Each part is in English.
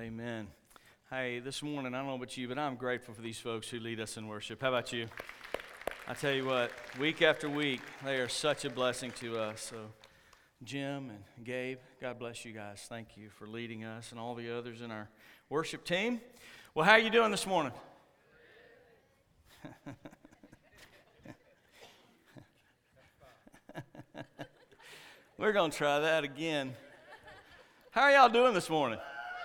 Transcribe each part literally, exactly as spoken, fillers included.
Amen. Hey, this morning, I don't know about you, but I'm grateful for these folks who lead us in worship. How about you? I tell you what, week after week, they are such a blessing to us. So, Jim and Gabe, God bless you guys. Thank you for leading us and all the others in our worship team. Well, how are you doing this morning? We're going to try that again. How are y'all doing this morning?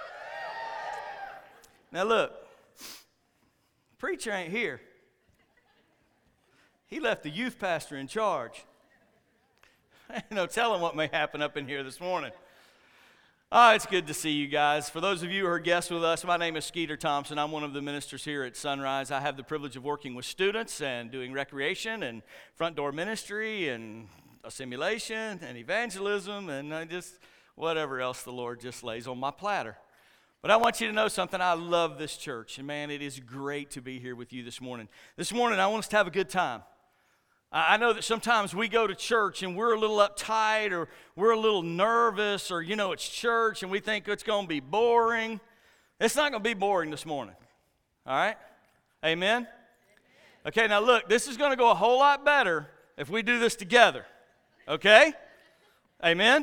Now look, preacher ain't here. He left the youth pastor in charge. You know, tell him what may happen up in here this morning. Oh, it's good to see you guys. For those of you who are guests with us, my name is Skeeter Thompson. I'm one of the ministers here at Sunrise. I have the privilege of working with students and doing recreation and front door ministry and assimilation and evangelism and uh, just whatever else the Lord just lays on my platter. But I want you to know something. I love this church. And man, it is great to be here with you this morning. This morning, I want us to have a good time. I know that sometimes we go to church and we're a little uptight or we're a little nervous or, you know, it's church and we think it's going to be boring. It's not going to be boring this morning. All right? Amen? Okay, now look, this is going to go a whole lot better if we do this together. Okay? Amen?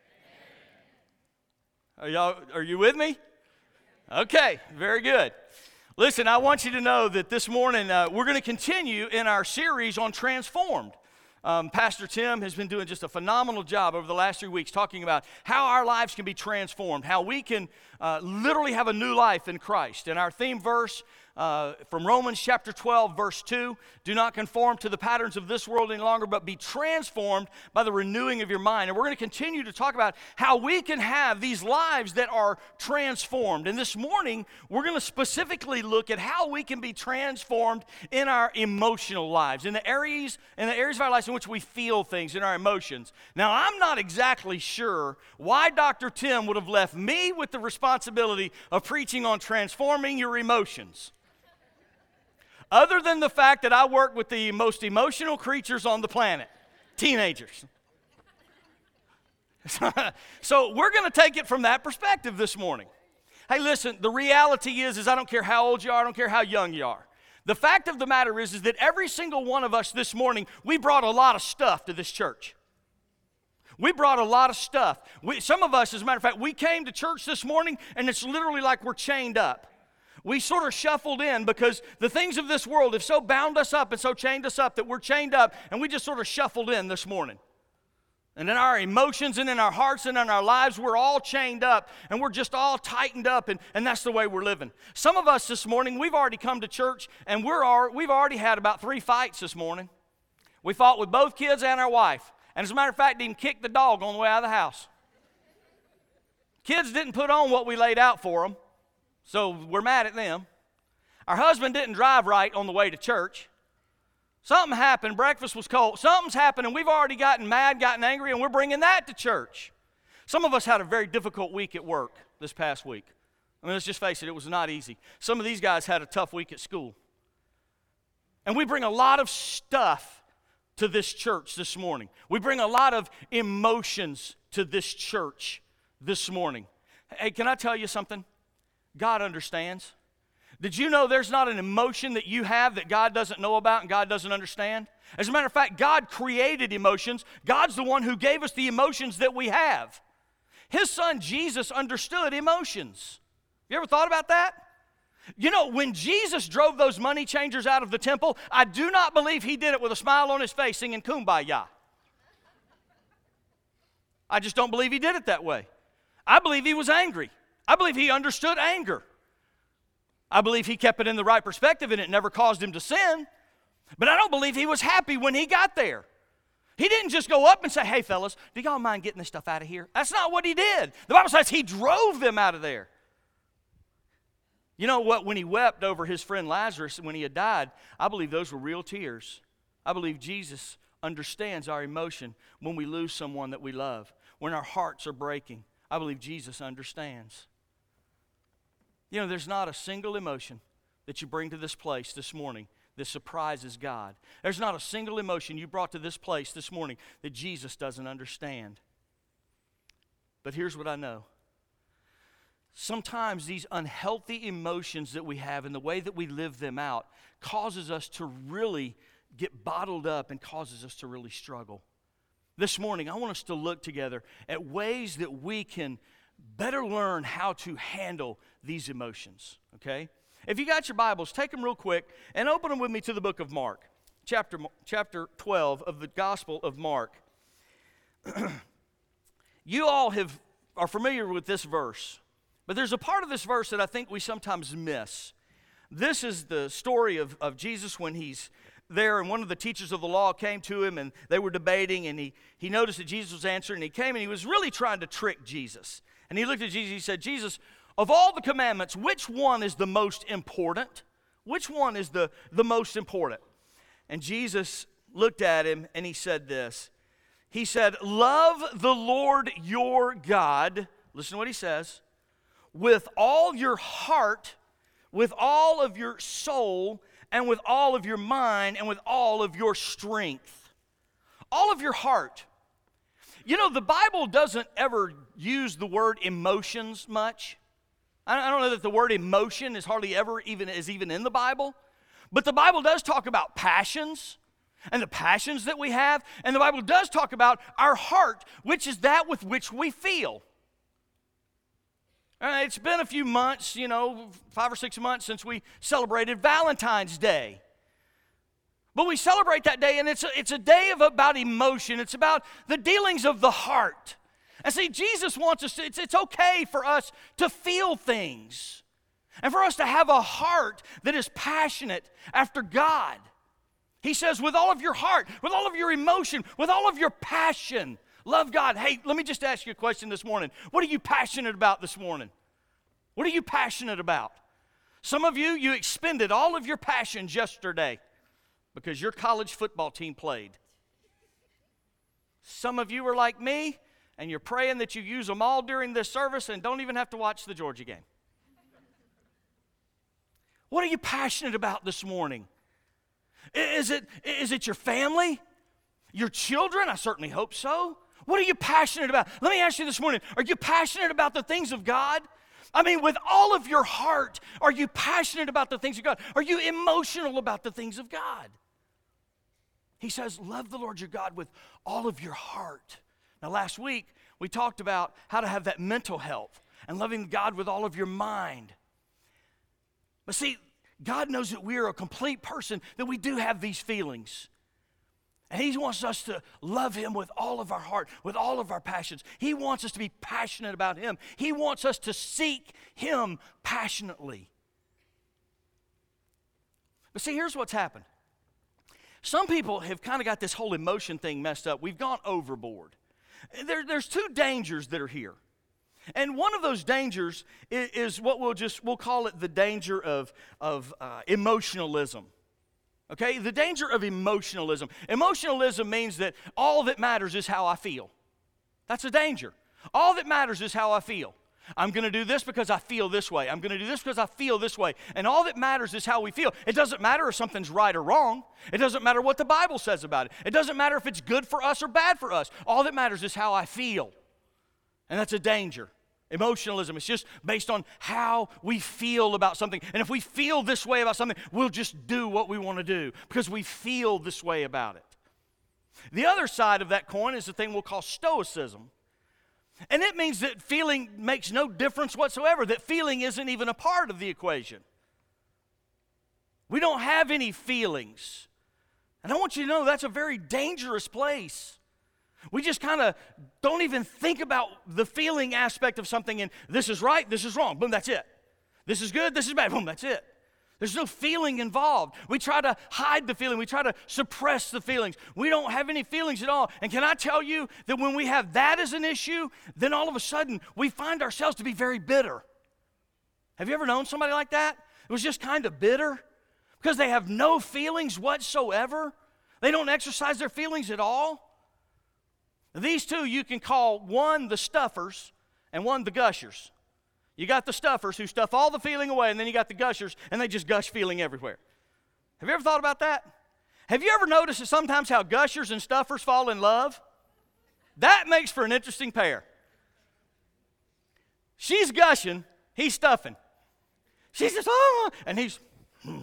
Are y'all, are you with me? Okay, very good. Listen, I want you to know that this morning uh, we're going to continue in our series on Transformed. Um, Pastor Tim has been doing just a phenomenal job over the last three weeks talking about how our lives can be transformed, how we can uh, literally have a new life in Christ. And our theme verse uh, from Romans chapter twelve, verse two, do not conform to the patterns of this world any longer, but be transformed by the renewing of your mind. And we're going to continue to talk about how we can have these lives that are transformed. And this morning, we're going to specifically look at how we can be transformed in our emotional lives, in the areas, in the areas of our lives in which we feel things, in our emotions. Now, I'm not exactly sure why Doctor Tim would have left me with the responsibility of preaching on transforming your emotions, other than the fact that I work with the most emotional creatures on the planet, teenagers. So we're going to take it from that perspective this morning. Hey, listen, the reality is, is I don't care how old you are, I don't care how young you are. The fact of the matter is, is that every single one of us this morning, we brought a lot of stuff to this church. We brought a lot of stuff. We, some of us, as a matter of fact, we came to church this morning, and it's literally like we're chained up. We sort of shuffled in because the things of this world have so bound us up and so chained us up that we're chained up, and we just sort of shuffled in this morning. And in our emotions and in our hearts and in our lives, we're all chained up, and we're just all tightened up, and, and that's the way we're living. Some of us this morning, we've already come to church, and we're all, we've already had about three fights this morning. We fought with both kids and our wife. And as a matter of fact, even kicked the dog on the way out of the house. Kids didn't put on what we laid out for them, so we're mad at them. Our husband didn't drive right on the way to church. Something happened, breakfast was cold. Something's happened, and we've already gotten mad, gotten angry, and we're bringing that to church. Some of us had a very difficult week at work this past week. I mean, let's just face it, it was not easy. Some of these guys had a tough week at school. And we bring a lot of stuff to this church this morning. We bring a lot of emotions to this church this morning. Hey, can I tell you something? God understands. Did you know there's not an emotion that you have that God doesn't know about and God doesn't understand? As a matter of fact, God created emotions. God's the one who gave us the emotions that we have. His son Jesus understood emotions. You ever thought about that? You know, when Jesus drove those money changers out of the temple, I do not believe he did it with a smile on his face singing Kumbaya. I just don't believe he did it that way. I believe he was angry. I believe he understood anger. I believe he kept it in the right perspective and it never caused him to sin. But I don't believe he was happy when he got there. He didn't just go up and say, hey, fellas, do y'all mind getting this stuff out of here? That's not what he did. The Bible says he drove them out of there. You know what? When he wept over his friend Lazarus when he had died, I believe those were real tears. I believe Jesus understands our emotion when we lose someone that we love, when our hearts are breaking. I believe Jesus understands. You know, there's not a single emotion that you bring to this place this morning that surprises God. There's not a single emotion you brought to this place this morning that Jesus doesn't understand. But here's what I know. sometimes these unhealthy emotions that we have and the way that we live them out causes us to really get bottled up and causes us to really struggle. This morning, I want us to look together at ways that we can better learn how to handle these emotions, okay? If you got your Bibles, take them real quick and open them with me to the book of Mark, chapter, chapter twelve of the Gospel of Mark. You all have are familiar with this verse, but there's a part of this verse that I think we sometimes miss. This is the story of, of Jesus when he's there, and one of the teachers of the law came to him, and they were debating, and he, he noticed that Jesus was answering, and he came, and he was really trying to trick Jesus. And he looked at Jesus, and he said, Jesus, of all the commandments, which one is the most important? Which one is the, the most important? And Jesus looked at him, and he said this. He said, love the Lord your God, listen to what he says, with all your heart, with all of your soul, and with all of your mind, and with all of your strength. All of your heart. You know, the Bible doesn't ever use the word emotions much. I don't know that the word emotion is hardly ever even is even in the Bible. But the Bible does talk about passions and the passions that we have. And the Bible does talk about our heart, which is that with which we feel. Uh, it's been a few months, you know, five or six months since we celebrated Valentine's Day. But we celebrate that day, and it's a, it's a day of about emotion. It's about the dealings of the heart. And see, Jesus wants us to, it's, it's okay for us to feel things. And for us to have a heart that is passionate after God. He says, with all of your heart, with all of your emotion, with all of your passion, love God. Hey, let me just ask you a question this morning. What are you passionate about this morning? What are you passionate about? Some of you, you expended all of your passions yesterday because your college football team played. Some of you are like me, and you're praying that you use them all during this service and don't even have to watch the Georgia game. What are you passionate about this morning? Is it, is it your family? Your children? I certainly hope so. What are you passionate about? Let me ask you this morning, are you passionate about the things of God? I mean, with all of your heart, are you passionate about the things of God? Are you emotional about the things of God? He says, love the Lord your God with all of your heart. Now, last week, we talked about how to have that mental health and loving God with all of your mind. But see, God knows that we are a complete person, that we do have these feelings. And He wants us to love Him with all of our heart, with all of our passions. He wants us to be passionate about Him. He wants us to seek Him passionately. But see, here's what's happened. Some people have kind of got this whole emotion thing messed up. We've gone overboard. There, there's two dangers that are here. And one of those dangers is, is what we'll just, we'll call it the danger of, of uh, emotionalism. Okay, the danger of emotionalism. Emotionalism means that all that matters is how I feel. That's a danger. All that matters is how I feel. I'm going to do this because I feel this way. I'm going to do this because I feel this way. And all that matters is how we feel. It doesn't matter if something's right or wrong. It doesn't matter what the Bible says about it. It doesn't matter if it's good for us or bad for us. All that matters is how I feel. And that's a danger. Emotionalism, it's just based on how we feel about something. And if we feel this way about something, we'll just do what we want to do because we feel this way about it. The other side of that coin is the thing we'll call stoicism. And it means that feeling makes no difference whatsoever, that feeling isn't even a part of the equation. We don't have any feelings. And I want you to know that's a very dangerous place. We just kind of don't even think about the feeling aspect of something, and this is right, this is wrong, boom, that's it. This is good, this is bad, boom, that's it. There's no feeling involved. We try to hide the feeling. We try to suppress the feelings. We don't have any feelings at all. And can I tell you that when we have that as an issue, then all of a sudden we find ourselves to be very bitter. Have you ever known somebody like that? It was just kind of bitter because they have no feelings whatsoever. They don't exercise their feelings at all. These two you can call one the stuffers and one the gushers. You got the stuffers who stuff all the feeling away, and then you got the gushers, and they just gush feeling everywhere. Have you ever thought about that? Have you ever noticed that sometimes how gushers and stuffers fall in love? That makes for an interesting pair. She's gushing, He's stuffing. She says, oh, and he's, hmm.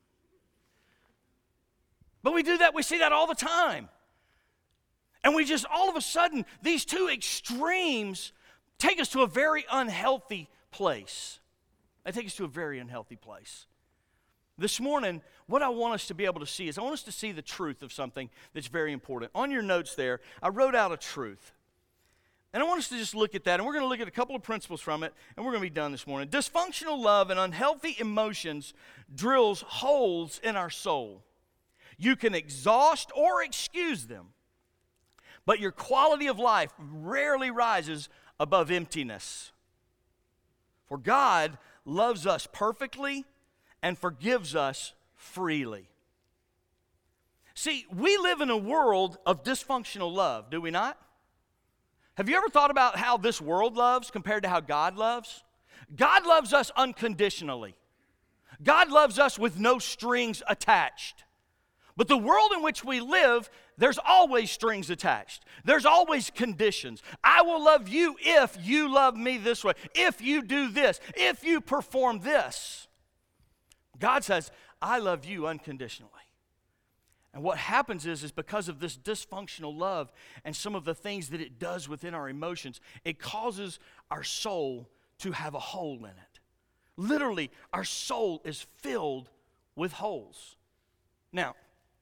But we do that, we see that all the time. And we just, all of a sudden, these two extremes take us to a very unhealthy place. They take us to a very unhealthy place. This morning, what I want us to be able to see is I want us to see the truth of something that's very important. On your notes there, I wrote out a truth. And I want us to just look at that, and we're going to look at a couple of principles from it, and we're going to be done this morning. Dysfunctional love and unhealthy emotions drills holes in our soul. You can exhaust or excuse them, but your quality of life rarely rises above emptiness. For God loves us perfectly and forgives us freely. See, we live in a world of dysfunctional love, do we not? Have you ever thought about how this world loves compared to how God loves? God loves us unconditionally. God loves us with no strings attached. But the world in which we live, there's always strings attached. There's always conditions. I will love you if you love me this way, if you do this, if you perform this. God says, I love you unconditionally. And what happens is, is because of this dysfunctional love and some of the things that it does within our emotions, it causes our soul to have a hole in it. Literally, our soul is filled with holes. Now,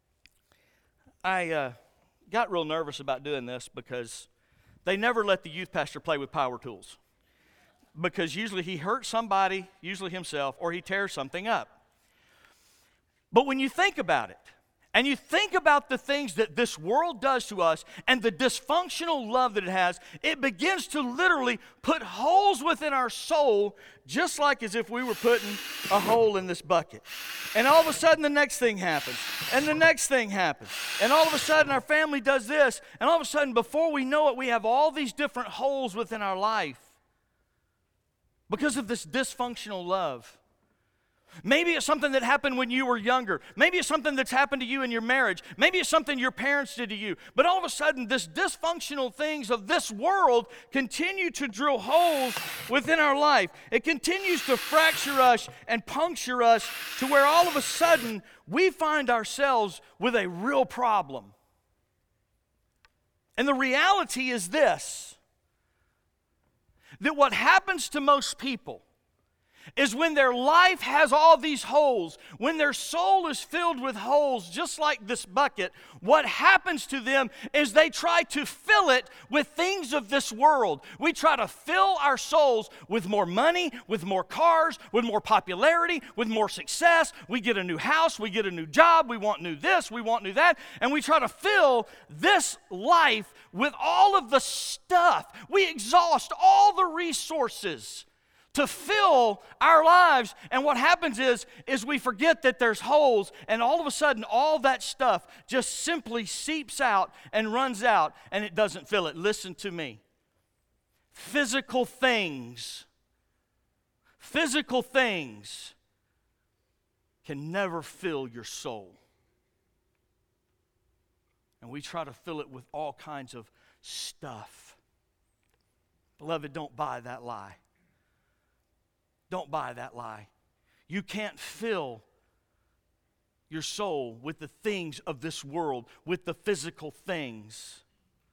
I uh, got real nervous about doing this because they never let the youth pastor play with power tools. Because usually he hurts somebody, usually himself, or he tears something up. But when you think about it, and you think about the things that this world does to us and the dysfunctional love that it has, it begins to literally put holes within our soul, just like as if we were putting a hole in this bucket. And all of a sudden the next thing happens, and the next thing happens. And all of a sudden our family does this, and all of a sudden before we know it, we have all these different holes within our life because of this dysfunctional love. Maybe it's something that happened when you were younger. Maybe it's something that's happened to you in your marriage. Maybe it's something your parents did to you. But all of a sudden, this dysfunctional things of this world continue to drill holes within our life. It continues to fracture us and puncture us to where all of a sudden we find ourselves with a real problem. And the reality is this, that what happens to most people is when their life has all these holes, when their soul is filled with holes, just like this bucket, what happens to them is they try to fill it with things of this world. We try to fill our souls with more money, with more cars, with more popularity, with more success. We get a new house, we get a new job, we want new this, we want new that, and we try to fill this life with all of the stuff. We exhaust all the resources to fill our lives, and what happens is, is we forget that there's holes, and all of a sudden, all that stuff just simply seeps out and runs out, and it doesn't fill it. Listen to me. Physical things, physical things can never fill your soul. And we try to fill it with all kinds of stuff. Beloved, don't buy that lie. Don't buy that lie. You can't fill your soul with the things of this world, with the physical things.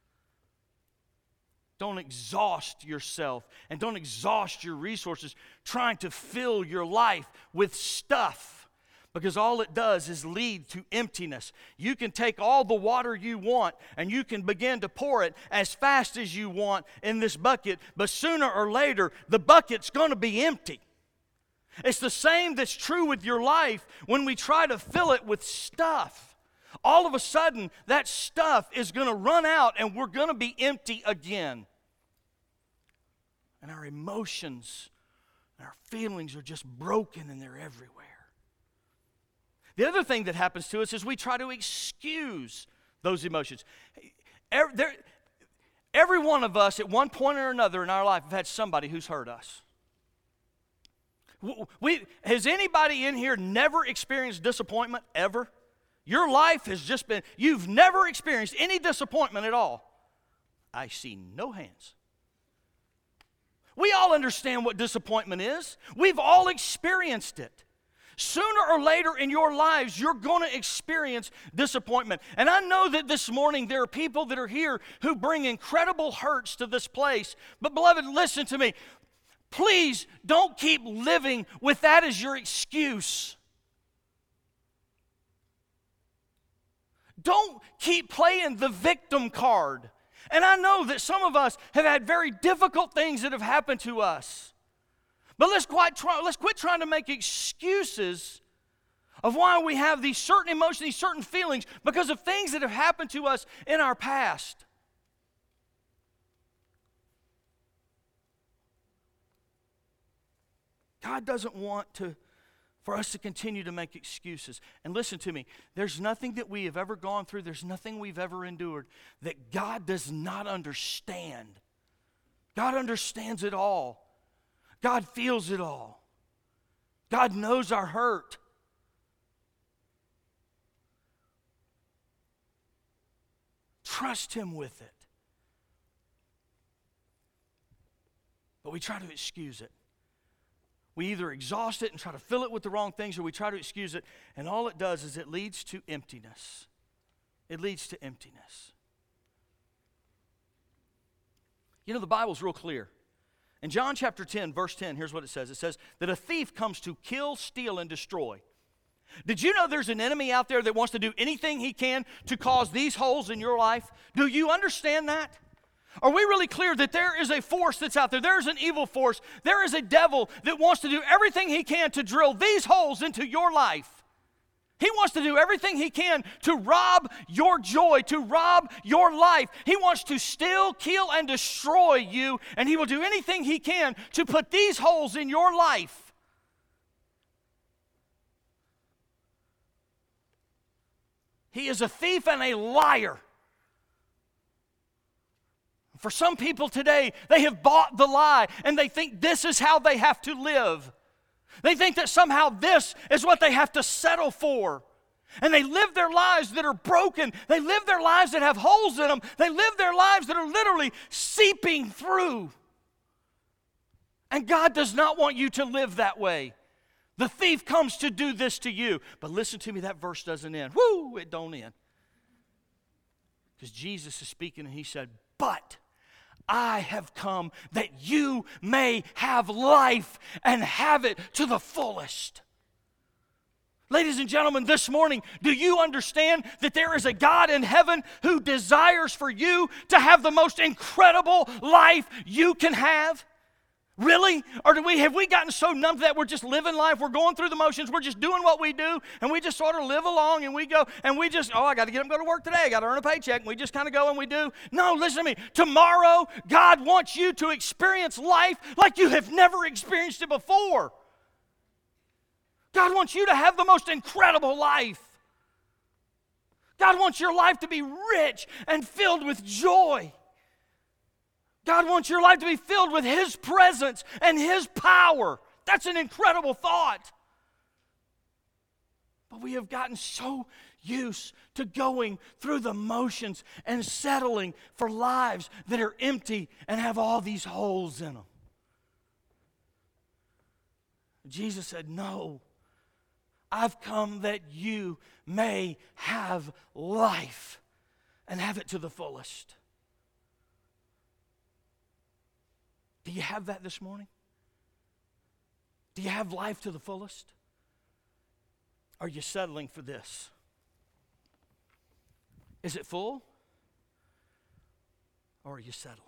Don't exhaust yourself and don't exhaust your resources trying to fill your life with stuff, because all it does is lead to emptiness. You can take all the water you want and you can begin to pour it as fast as you want in this bucket, but sooner or later the bucket's going to be empty. It's the same that's true with your life when we try to fill it with stuff. All of a sudden, that stuff is going to run out and we're going to be empty again. And our emotions and our feelings are just broken and they're everywhere. The other thing that happens to us is we try to excuse those emotions. Every, there, every one of us at one point or another in our life have had somebody who's hurt us. We, has anybody in here never experienced disappointment ever? Your life has just been, you've never experienced any disappointment at all. I see no hands. We all understand what disappointment is. We've all experienced it. Sooner or later in your lives, you're going to experience disappointment. And I know that this morning there are people that are here who bring incredible hurts to this place. But beloved, listen to me. Please don't keep living with that as your excuse. Don't keep playing the victim card. And I know that some of us have had very difficult things that have happened to us. But let's quite try, let's quit trying to make excuses of why we have these certain emotions, these certain feelings, because of things that have happened to us in our past. God doesn't want to for us to continue to make excuses. And listen to me, there's nothing that we have ever gone through, there's nothing we've ever endured that God does not understand. God understands it all. God feels it all. God knows our hurt. Trust Him with it. But we try to excuse it. We either exhaust it and try to fill it with the wrong things, or we try to excuse it, and all it does is it leads to emptiness. It leads to emptiness. You know, the Bible's real clear. In John chapter ten, verse ten, here's what it says. It says that a thief comes to kill, steal, and destroy. Did you know there's an enemy out there that wants to do anything he can to cause these holes in your life? Do you understand that? Are we really clear that there is a force that's out there? There is an evil force. There is a devil that wants to do everything he can to drill these holes into your life. He wants to do everything he can to rob your joy, to rob your life. He wants to steal, kill, and destroy you, and he will do anything he can to put these holes in your life. He is a thief and a liar. For some people today, they have bought the lie, and they think this is how they have to live. They think that somehow this is what they have to settle for. And they live their lives that are broken. They live their lives that have holes in them. They live their lives that are literally seeping through. And God does not want you to live that way. The thief comes to do this to you. But listen to me, that verse doesn't end. Woo, it don't end. Because Jesus is speaking and he said, but I have come that you may have life and have it to the fullest. Ladies and gentlemen, this morning, do you understand that there is a God in heaven who desires for you to have the most incredible life you can have? Really? Or do we have we gotten so numb to that we're just living life, we're going through the motions, we're just doing what we do, and we just sort of live along and we go, and we just, oh, I got to get up and go to work today, I got to earn a paycheck, and we just kind of go and we do. No, listen to me. Tomorrow, God wants you to experience life like you have never experienced it before. God wants you to have the most incredible life. God wants your life to be rich and filled with joy. God wants your life to be filled with His presence and His power. That's an incredible thought. But we have gotten so used to going through the motions and settling for lives that are empty and have all these holes in them. Jesus said, no, I've come that you may have life and have it to the fullest. Do you have that this morning? Do you have life to the fullest? Are you settling for this? Is it full? Or are you settling?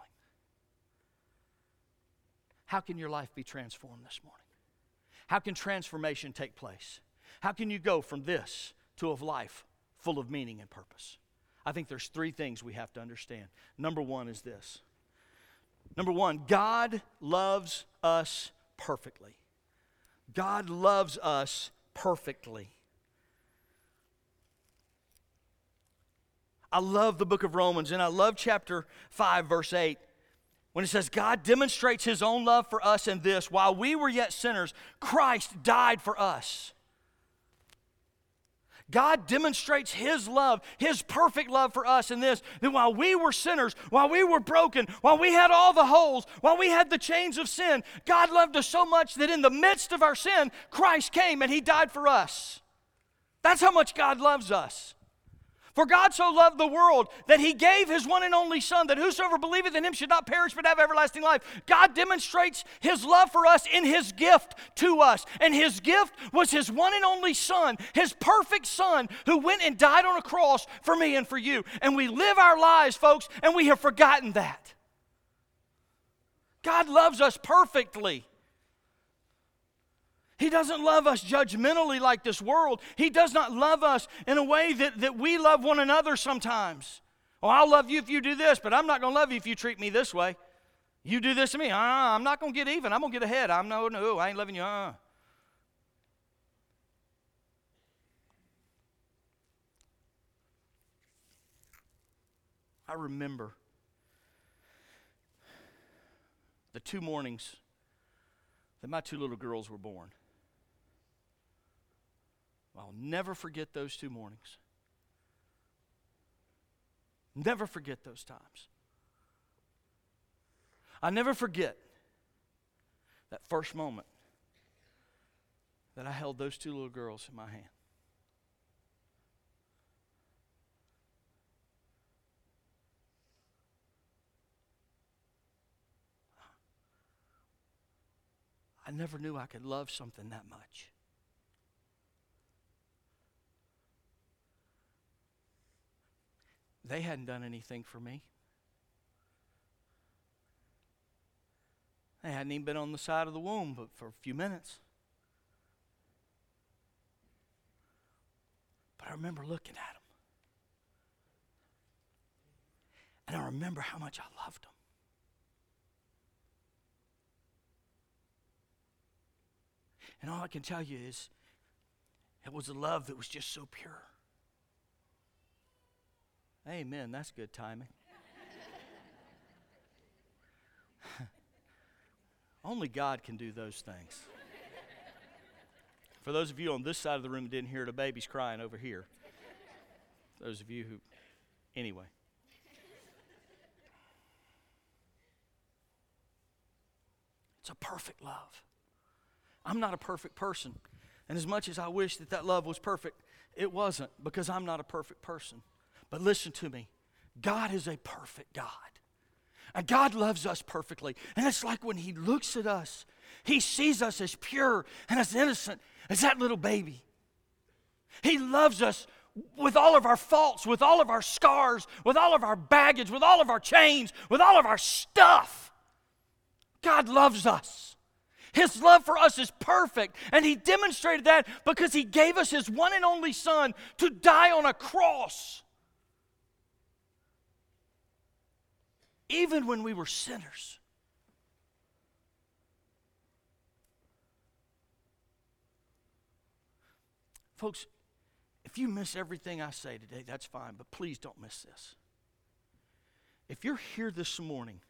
How can your life be transformed this morning? How can transformation take place? How can you go from this to a life full of meaning and purpose? I think there's three things we have to understand. Number one is this. Number one, God loves us perfectly. God loves us perfectly. I love the book of Romans, and I love chapter five, verse eight, when it says, God demonstrates His own love for us in this: while we were yet sinners, Christ died for us. God demonstrates His love, His perfect love for us in this, that while we were sinners, while we were broken, while we had all the holes, while we had the chains of sin, God loved us so much that in the midst of our sin, Christ came and He died for us. That's how much God loves us. For God so loved the world that He gave His one and only Son, that whosoever believeth in Him should not perish but have everlasting life. God demonstrates His love for us in His gift to us. And His gift was His one and only Son, His perfect Son, who went and died on a cross for me and for you. And we live our lives, folks, and we have forgotten that. God loves us perfectly. He doesn't love us judgmentally like this world. He does not love us in a way that, that we love one another sometimes. Oh, I'll love you if you do this, but I'm not going to love you if you treat me this way. You do this to me, uh, I'm not going to get even. I'm going to get ahead. I'm no, no, I ain't loving you. Uh. I remember the two mornings that my two little girls were born. I'll never forget those two mornings. Never forget those times. I never forget that first moment that I held those two little girls in my hand. I never knew I could love something that much. They hadn't done anything for me. They hadn't even been on the side of the womb but for a few minutes. But I remember looking at them. And I remember how much I loved them. And all I can tell you is, it was a love that was just so pure. Amen. That's good timing. Only God can do those things. For those of you on this side of the room who didn't hear the babies crying over here. Those of you who, anyway. It's a perfect love. I'm not a perfect person. And as much as I wish that that love was perfect, it wasn't, because I'm not a perfect person. But listen to me. God is a perfect God. And God loves us perfectly. And it's like when He looks at us, He sees us as pure and as innocent as that little baby. He loves us with all of our faults, with all of our scars, with all of our baggage, with all of our chains, with all of our stuff. God loves us. His love for us is perfect, and He demonstrated that because He gave us His one and only Son to die on a cross. Even when we were sinners. Folks, if you miss everything I say today, that's fine, but please don't miss this. If you're here this morning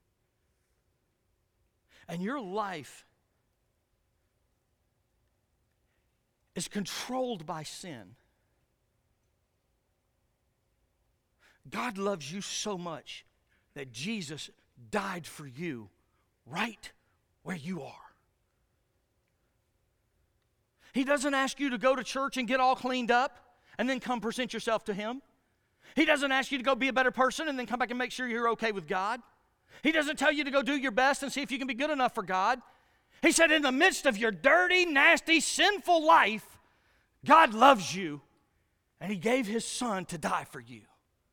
and your life is controlled by sin, God loves you so much that Jesus died for you right where you are. He doesn't ask you to go to church and get all cleaned up and then come present yourself to Him. He doesn't ask you to go be a better person and then come back and make sure you're okay with God. He doesn't tell you to go do your best and see if you can be good enough for God. He said, in the midst of your dirty, nasty, sinful life, God loves you, and He gave His Son to die for you.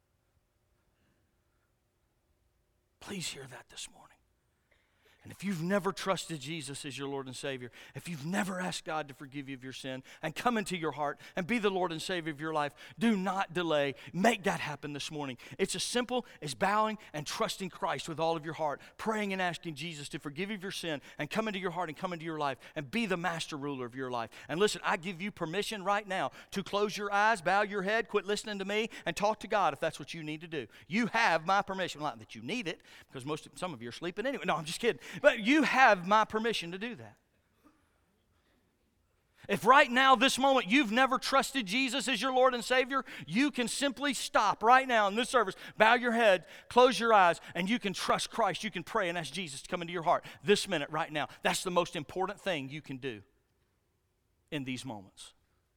Please hear that this morning. And if you've never trusted Jesus as your Lord and Savior, if you've never asked God to forgive you of your sin and come into your heart and be the Lord and Savior of your life, do not delay. Make that happen this morning. It's as simple as bowing and trusting Christ with all of your heart, praying and asking Jesus to forgive you of your sin and come into your heart and come into your life and be the master ruler of your life. And listen, I give you permission right now to close your eyes, bow your head, quit listening to me, and talk to God if that's what you need to do. You have my permission. Not that you need it, because most of, some of you are sleeping anyway. No, I'm just kidding. But you have my permission to do that. If right now, this moment, you've never trusted Jesus as your Lord and Savior, you can simply stop right now in this service, bow your head, close your eyes, and you can trust Christ. You can pray and ask Jesus to come into your heart this minute, right now. That's the most important thing you can do in these moments.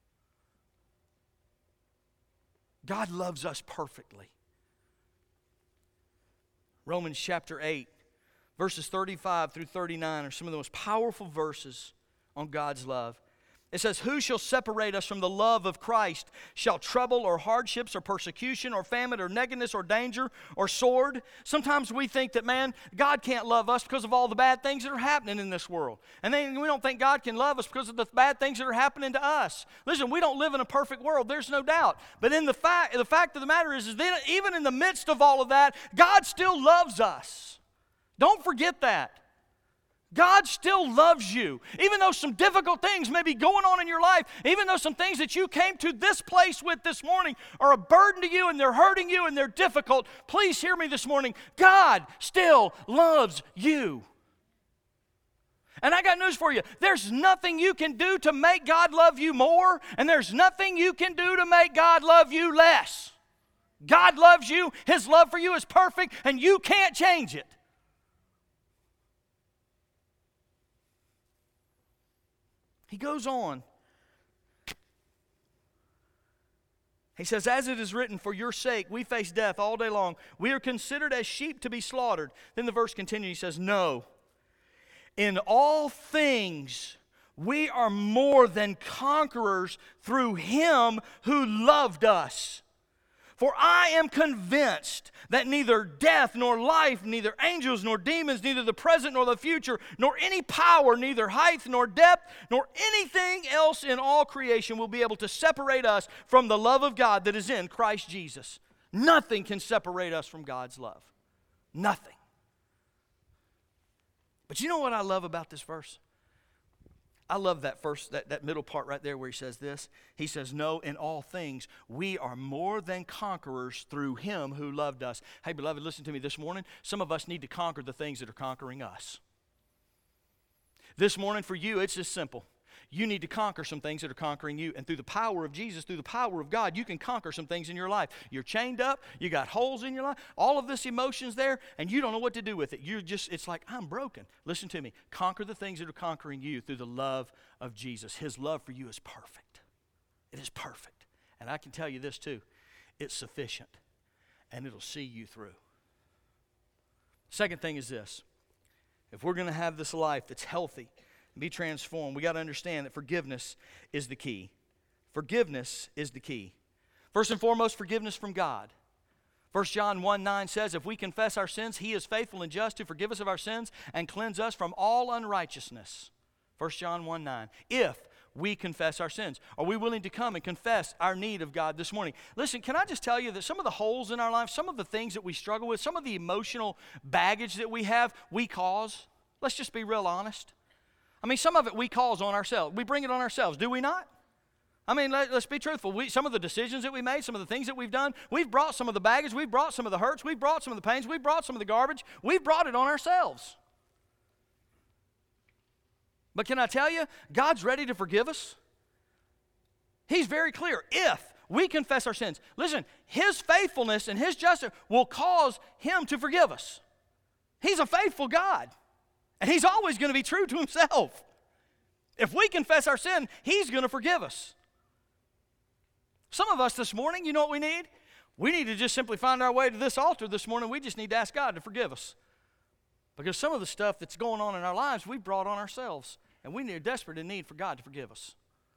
God loves us perfectly. Romans chapter eight, verses thirty-five through thirty-nine are some of the most powerful verses on God's love. It says, who shall separate us from the love of Christ? Shall trouble or hardships or persecution or famine or nakedness or danger or sword? Sometimes we think that, man, God can't love us because of all the bad things that are happening in this world. And then we don't think God can love us because of the bad things that are happening to us. Listen, we don't live in a perfect world, there's no doubt. But in the fact, the fact of the matter is, is that even in the midst of all of that, God still loves us. Don't forget that. God still loves you. Even though some difficult things may be going on in your life, even though some things that you came to this place with this morning are a burden to you and they're hurting you and they're difficult, please hear me this morning. God still loves you. And I got news for you. There's nothing you can do to make God love you more, and there's nothing you can do to make God love you less. God loves you. His love for you is perfect, and you can't change it. He goes on. He says, as it is written, for your sake we face death all day long. We are considered as sheep to be slaughtered. Then the verse continues. He says, no. In all things we are more than conquerors through Him who loved us. For I am convinced that neither death nor life, neither angels nor demons, neither the present nor the future, nor any power, neither height nor depth, nor anything else in all creation will be able to separate us from the love of God that is in Christ Jesus. Nothing can separate us from God's love. Nothing. But you know what I love about this verse? I love that first, that, that middle part right there where he says this. He says, no, in all things, we are more than conquerors through Him who loved us. Hey, beloved, listen to me this morning. Some of us need to conquer the things that are conquering us. This morning for you, it's just simple. You need to conquer some things that are conquering you. And through the power of Jesus, through the power of God, you can conquer some things in your life. You're chained up. You got holes in your life. All of this emotion's there, and you don't know what to do with it. You're just, it's like, I'm broken. Listen to me. Conquer the things that are conquering you through the love of Jesus. His love for you is perfect. It is perfect. And I can tell you this too. It's sufficient, and it'll see you through. Second thing is this. If we're going to have this life that's healthy, be transformed, we got to understand that forgiveness is the key. Forgiveness is the key. First and foremost, forgiveness from God. First John one nine says, if we confess our sins, He is faithful and just to forgive us of our sins and cleanse us from all unrighteousness. First John one nine. If we confess our sins. Are we willing to come and confess our need of God this morning? Listen, can I just tell you that some of the holes in our life, some of the things that we struggle with, some of the emotional baggage that we have, we cause? Let's just be real honest. I mean, some of it we cause on ourselves. We bring it on ourselves, do we not? I mean, let, let's be truthful. We, some of the decisions that we made, some of the things that we've done, we've brought some of the baggage, we've brought some of the hurts, we've brought some of the pains, we've brought some of the garbage. We've brought it on ourselves. But can I tell you, God's ready to forgive us. He's very clear. If we confess our sins, listen, His faithfulness and His justice will cause Him to forgive us. He's a faithful God. And He's always going to be true to Himself. If we confess our sin, He's going to forgive us. Some of us this morning, you know what we need? We need to just simply find our way to this altar this morning. We just need to ask God to forgive us. Because some of the stuff that's going on in our lives, we've brought on ourselves. And we are desperate in need for God to forgive us.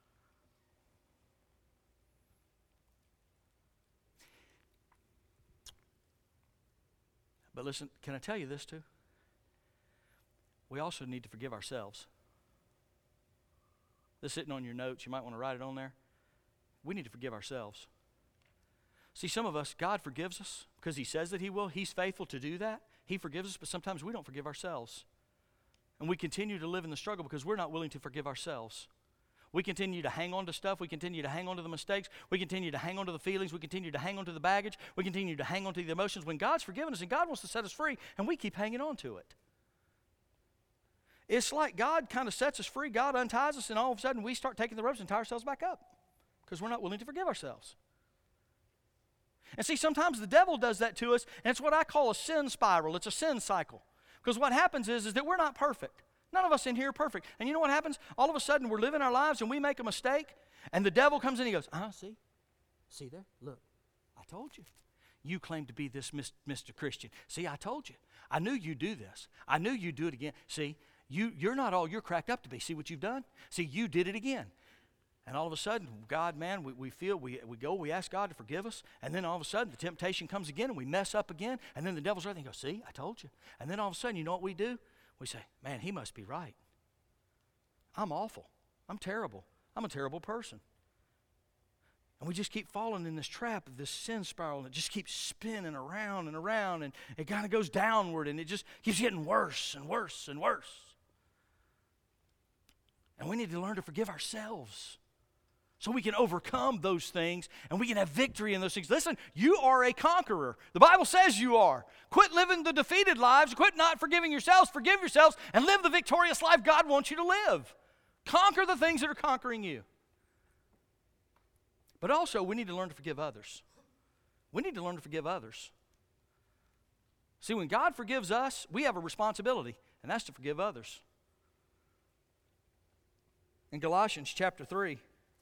But listen, can I tell you this too? We also need to forgive ourselves. This is sitting on your notes. You might want to write it on there. We need to forgive ourselves. See, some of us, God forgives us because He says that He will. He's faithful to do that. He forgives us, but sometimes we don't forgive ourselves. And we continue to live in the struggle because we're not willing to forgive ourselves. We continue to hang on to stuff. We continue to hang on to the mistakes. We continue to hang on to the feelings. We continue to hang on to the baggage. We continue to hang on to the emotions when God's forgiven us and God wants to set us free, and we keep hanging on to it. it's like God kind of sets us free. God unties us, and all of a sudden we start taking the ropes and tie ourselves back up because we're not willing to forgive ourselves. And see, sometimes the devil does that to us, and it's what I call a sin spiral. It's a sin cycle. Because what happens is, is that we're not perfect. None of us in here are perfect. And you know what happens? All of a sudden, we're living our lives, and we make a mistake, and the devil comes in and he goes, uh-huh, see? See there? Look, I told you. You claim to be this Mister Christian. See, I told you. I knew you'd do this. I knew you'd do it again. See, you, you're not all you're cracked up to be. See what you've done? See, you did it again. And all of a sudden, God, man, we, we feel, we, we go, we ask God to forgive us, and then all of a sudden, the temptation comes again, and we mess up again, and then the devil's right there and goes, see, I told you. And then all of a sudden, you know what we do? We say, man, he must be right. I'm awful. I'm terrible. I'm a terrible person. And we just keep falling in this trap of this sin spiral, and it just keeps spinning around and around, and it kind of goes downward, and it just keeps getting worse and worse and worse. And we need to learn to forgive ourselves, so we can overcome those things and we can have victory in those things. Listen, you are a conqueror. The Bible says you are. Quit living the defeated lives. Quit not forgiving yourselves. Forgive yourselves and live the victorious life God wants you to live. Conquer the things that are conquering you. But also, we need to learn to forgive others. We need to learn to forgive others. See, when God forgives us, we have a responsibility, and that's to forgive others. In Galatians chapter three,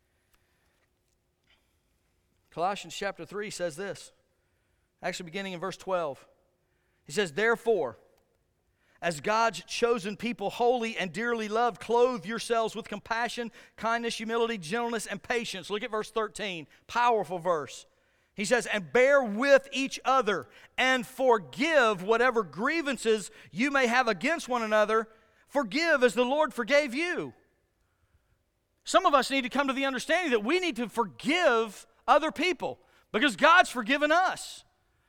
Colossians chapter three says this, actually beginning in verse twelve. He says, therefore, as God's chosen people, holy and dearly loved, clothe yourselves with compassion, kindness, humility, gentleness, and patience. Look at verse thirteen, powerful verse. He says, and bear with each other and forgive whatever grievances you may have against one another. Forgive as the Lord forgave you. Some of us need to come to the understanding that we need to forgive other people because God's forgiven us.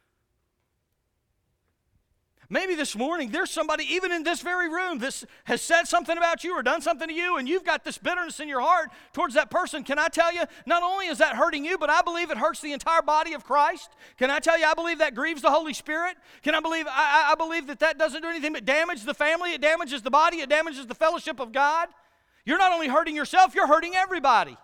Maybe this morning there's somebody even in this very room that has said something about you or done something to you, and you've got this bitterness in your heart towards that person. Can I tell you, not only is that hurting you, but I believe it hurts the entire body of Christ. Can I tell you, I believe that grieves the Holy Spirit. Can I believe, I, I believe that that doesn't do anything but damage the family, it damages the body, it damages the fellowship of God. You're not only hurting yourself, you're hurting everybody.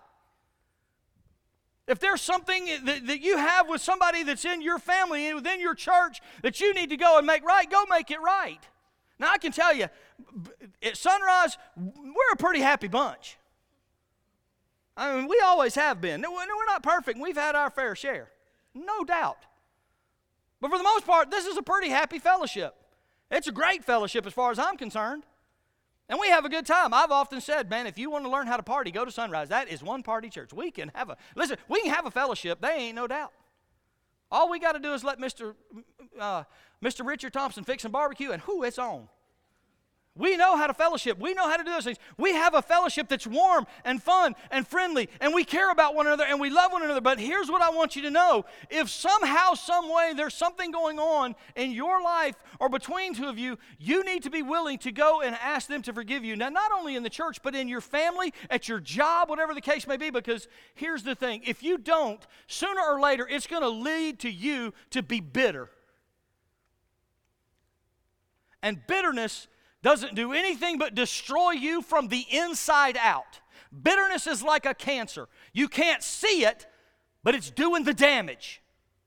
If there's something that, that you have with somebody that's in your family and within your church that you need to go and make right, go make it right. Now, I can tell you, at Sunrise, we're a pretty happy bunch. I mean, we always have been. We're not perfect, and we've had our fair share. No doubt. But for the most part, this is a pretty happy fellowship. It's a great fellowship as far as I'm concerned. And we have a good time. I've often said, man, if you want to learn how to party, go to Sunrise. That is one party church. We can have a, listen, we can have a fellowship. They ain't no doubt. All we got to do is let Mister Uh, Mister Richard Thompson fix some barbecue, and whoo, it's on. We know how to fellowship. We know how to do those things. We have a fellowship that's warm and fun and friendly, and we care about one another, and we love one another. But here's what I want you to know. If somehow, some way, there's something going on in your life or between two of you, you need to be willing to go and ask them to forgive you. Now, not only in the church, but in your family, at your job, whatever the case may be, because here's the thing. If you don't, sooner or later, it's going to lead to you to be bitter. And bitterness doesn't do anything but destroy you from the inside out. Bitterness is like a cancer. You can't see it, but it's doing the damage.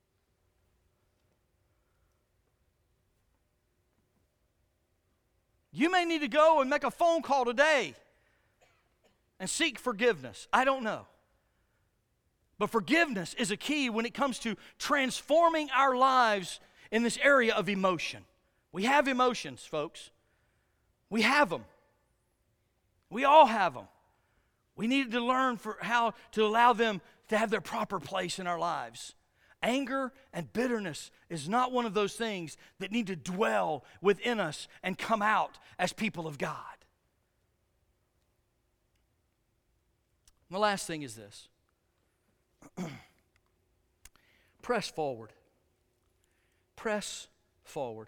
You may need to go and make a phone call today and seek forgiveness. I don't know. But forgiveness is a key when it comes to transforming our lives in this area of emotion. We have emotions, folks. We have them. We all have them. We need to learn for how to allow them to have their proper place in our lives. Anger and bitterness is not one of those things that need to dwell within us and come out as people of God. And the last thing is this. Press forward. Press forward.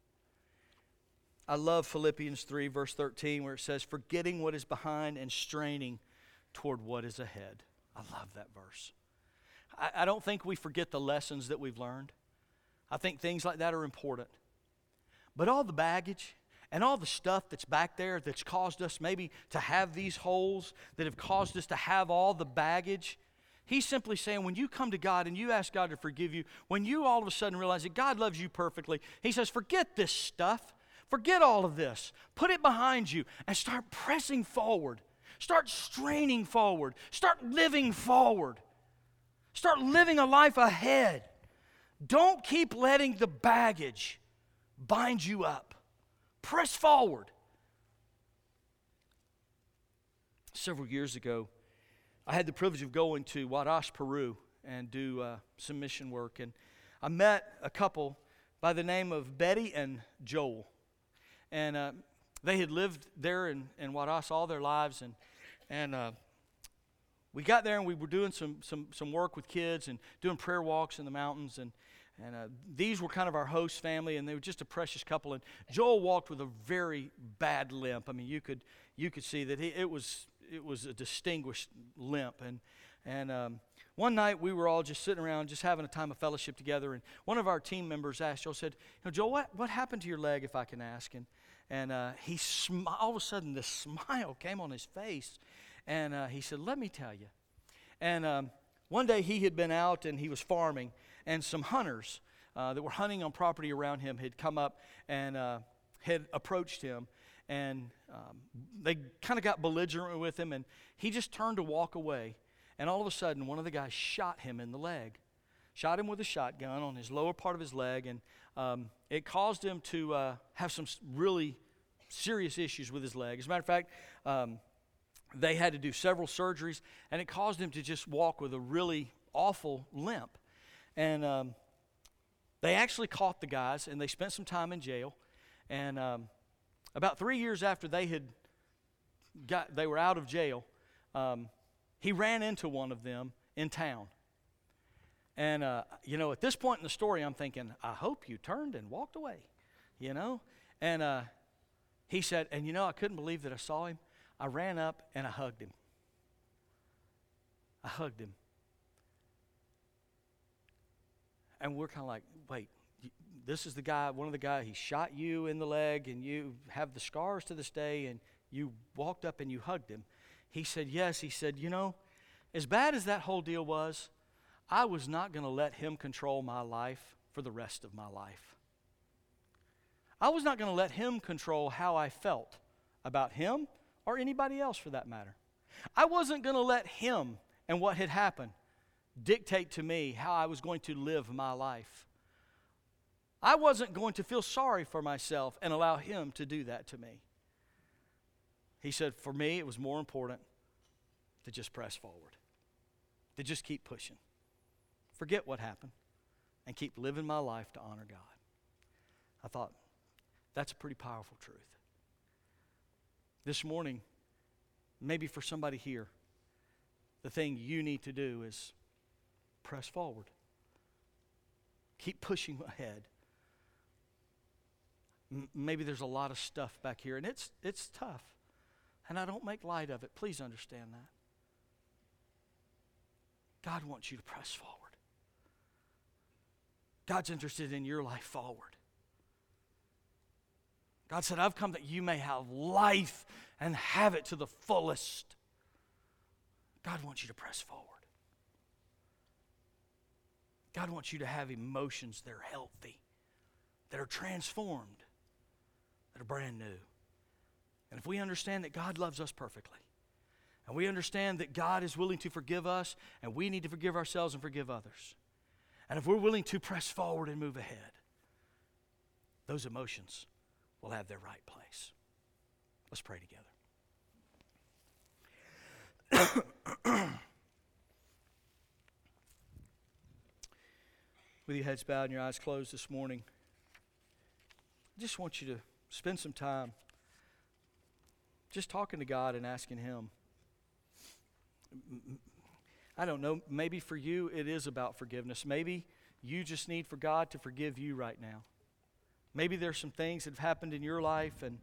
I love Philippians three, verse thirteen, where it says, forgetting what is behind and straining toward what is ahead. I love that verse. I, I don't think we forget the lessons that we've learned. I think things like that are important. But all the baggage And all the stuff that's back there that's caused us maybe to have these holes, that have caused us to have all the baggage, he's simply saying when you come to God and you ask God to forgive you, when you all of a sudden realize that God loves you perfectly, he says, forget this stuff. Forget all of this. Put it behind you and start pressing forward. Start straining forward. Start living forward. Start living a life ahead. Don't keep letting the baggage bind you up. Press forward. Several years ago, I had the privilege of going to Huaraz, Peru, and do uh, some mission work. And I met a couple by the name of Betty and Joel. And uh, they had lived there in, in Huaraz all their lives. And, and uh, we got there and we were doing some, some, some work with kids and doing prayer walks in the mountains. And And uh, these were kind of our host family, and they were just a precious couple. And Joel walked with a very bad limp. I mean, you could you could see that he, it was it was a distinguished limp. And and um, one night we were all just sitting around, just having a time of fellowship together. And one of our team members asked Joel, said, "You know, Joel, what what happened to your leg, if I can ask?" And and uh, he smi- all of a sudden this smile came on his face, and uh, he said, "Let me tell you." And um, one day he had been out and he was farming. And some hunters uh, that were hunting on property around him had come up and uh, had approached him. And um, they kind of got belligerent with him. And he just turned to walk away. And all of a sudden, one of the guys shot him in the leg. Shot him with a shotgun on his lower part of his leg. And um, it caused him to uh, have some really serious issues with his leg. As a matter of fact, um, they had to do several surgeries. And it caused him to just walk with a really awful limp. And um, they actually caught the guys, and they spent some time in jail. And um, about three years after they had got, they were out of jail, um, he ran into one of them in town. And uh, you know, at this point in the story, I'm thinking, I hope you turned and walked away, you know. And uh, he said, and you know, I couldn't believe that I saw him. I ran up and I hugged him. I hugged him. And we're kind of like, wait, this is the guy, one of the guys, he shot you in the leg and you have the scars to this day, and you walked up and you hugged him. He said, yes. He said, you know, as bad as that whole deal was, I was not going to let him control my life for the rest of my life. I was not going to let him control how I felt about him or anybody else for that matter. I wasn't going to let him and what had happened dictate to me how I was going to live my life. I wasn't going to feel sorry for myself and allow him to do that to me. He said, for me, it was more important to just press forward, to just keep pushing. Forget what happened and keep living my life to honor God. I thought, that's a pretty powerful truth. This morning, maybe for somebody here, the thing you need to do is press forward. Keep pushing ahead. M- maybe there's a lot of stuff back here, and it's it's tough. And I don't make light of it. Please understand that. God wants you to press forward. God's interested in your life forward. God said, I've come that you may have life and have it to the fullest. God wants you to press forward. God wants you to have emotions that are healthy, that are transformed, that are brand new. And if we understand that God loves us perfectly, and we understand that God is willing to forgive us, and we need to forgive ourselves and forgive others, and if we're willing to press forward and move ahead, those emotions will have their right place. Let's pray together. With your heads bowed and your eyes closed this morning, I just want you to spend some time just talking to God and asking Him. I don't know, maybe for you it is about forgiveness. Maybe you just need for God to forgive you right now. Maybe there's some things that have happened in your life and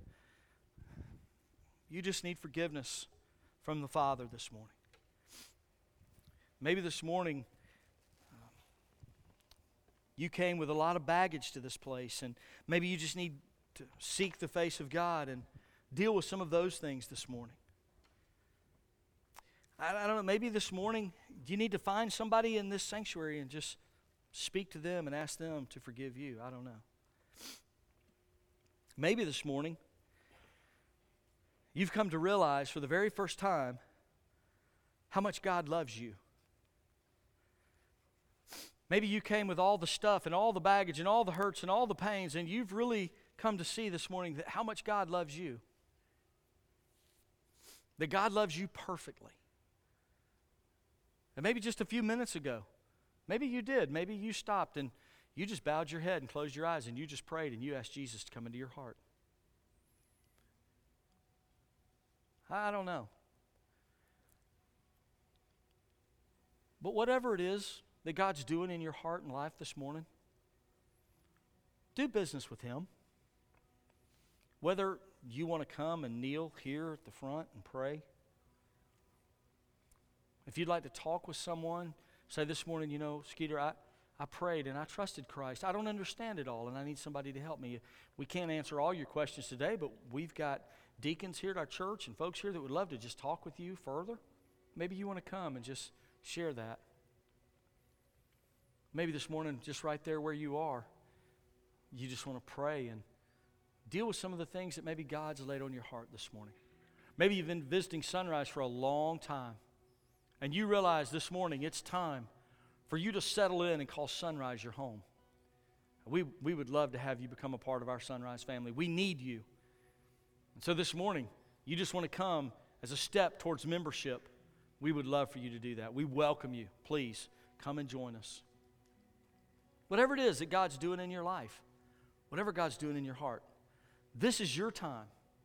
you just need forgiveness from the Father this morning. Maybe this morning you came with a lot of baggage to this place, and maybe you just need to seek the face of God and deal with some of those things this morning. I, I don't know, maybe this morning you need to find somebody in this sanctuary and just speak to them and ask them to forgive you. I don't know. Maybe this morning you've come to realize for the very first time how much God loves you. Maybe you came with all the stuff and all the baggage and all the hurts and all the pains, and you've really come to see this morning that how much God loves you. That God loves you perfectly. And maybe just a few minutes ago, maybe you did. Maybe you stopped and you just bowed your head and closed your eyes and you just prayed and you asked Jesus to come into your heart. I don't know. But whatever it is that God's doing in your heart and life this morning, do business with Him. Whether you want to come and kneel here at the front and pray. If you'd like to talk with someone, say this morning, you know, Skeeter, I, I prayed and I trusted Christ. I don't understand it all and I need somebody to help me. We can't answer all your questions today, but we've got deacons here at our church and folks here that would love to just talk with you further. Maybe you want to come and just share that. Maybe this morning, just right there where you are, you just want to pray and deal with some of the things that maybe God's laid on your heart this morning. Maybe you've been visiting Sunrise for a long time, and you realize this morning it's time for you to settle in and call Sunrise your home. We, we would love to have you become a part of our Sunrise family. We need you. And so this morning, you just want to come as a step towards membership. We would love for you to do that. We welcome you. Please come and join us. Whatever it is that God's doing in your life, whatever God's doing in your heart, this is your time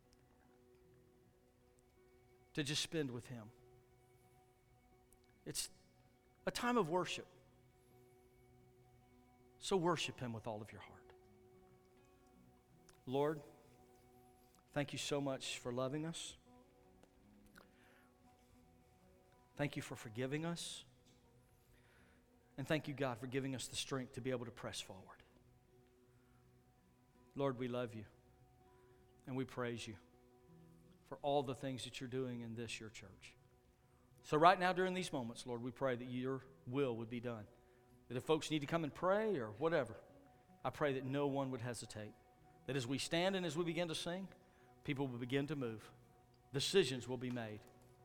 to just spend with Him. It's a time of worship. So worship Him with all of your heart. Lord, thank you so much for loving us. Thank you for forgiving us. And thank you, God, for giving us the strength to be able to press forward. Lord, we love you. And we praise you for all the things that you're doing in this, your church. So right now during these moments, Lord, we pray that your will would be done. That if folks need to come and pray or whatever, I pray that no one would hesitate. That as we stand and as we begin to sing, people will begin to move. Decisions will be made.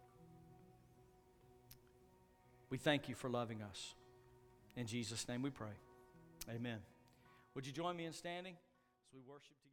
We thank you for loving us. In Jesus' name we pray. Amen. Would you join me in standing as we worship together?